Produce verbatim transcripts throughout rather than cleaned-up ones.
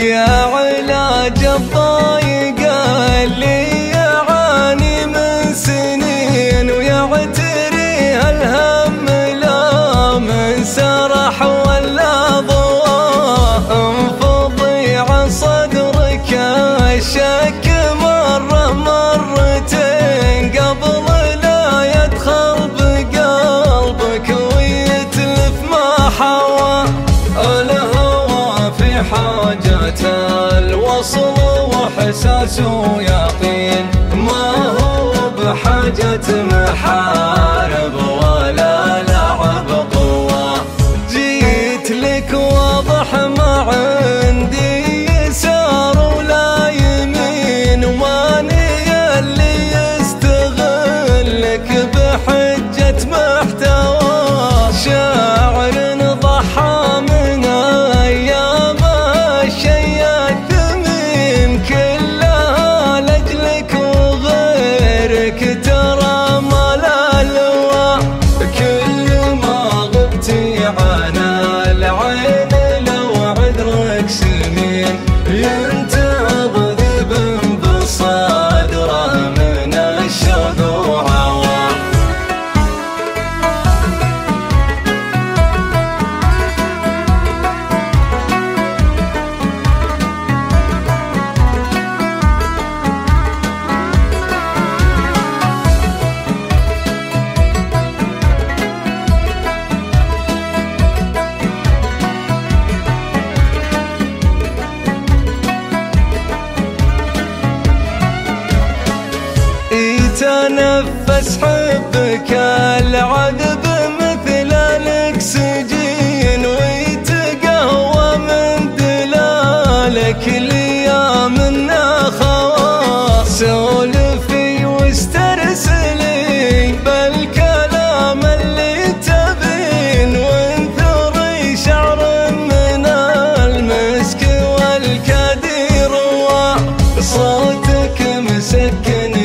يا علاج الضايق اللي يعاني من سنين، ويعتري الهم لا من سرح ولا ضواء. انفضي عن صدرك الشك مرة مرتين قبل لا يدخل بقلبك ويتلف ما حوى. الهوى في حاجة الوصل وحساسه يقين، ما هو بحاجة محارب ولا لعب قوة. جيت لك واضح ما عندي يسار ولا يمين، وماني اللي يستغلك بحجة محتوى. شاعر ضحى من أيام الشي الثمين كلها لأجلك وغيرك ترى ما لا لواء. كل ما غبتي عن العين لو عذرك سنين ينتظر ذبن بصدره من الشوق وعوى. يتنفس حبك العذب مثل الاكسجين، ويتقهوى من دلالك ليامنا خواص. سولفي واسترسلي بالكلام اللي تبين، وانثري شعر من المسك والكدير. وصوتك مسكن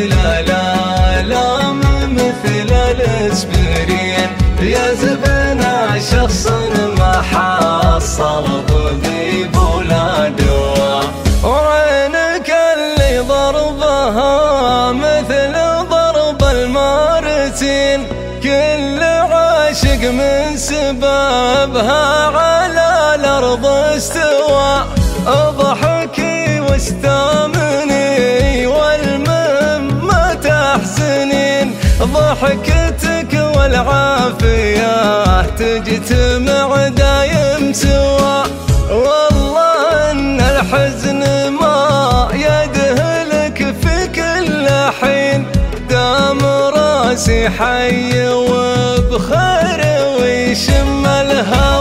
مثل الاسبرين يزبنا شخص ما حصل طبيب ولا دواء. وعينك اللي ضربها مثل ضرب المارتين، كل عاشق من سبابها على الارض استوى. اضحكي واستامني والمهم ما تحزنين، ضحكتك والعافية تجتمع دايم سوا. والله ان الحزن ما يدهلك في كل حين، دام راسي حي وبخير ويشم الهوى.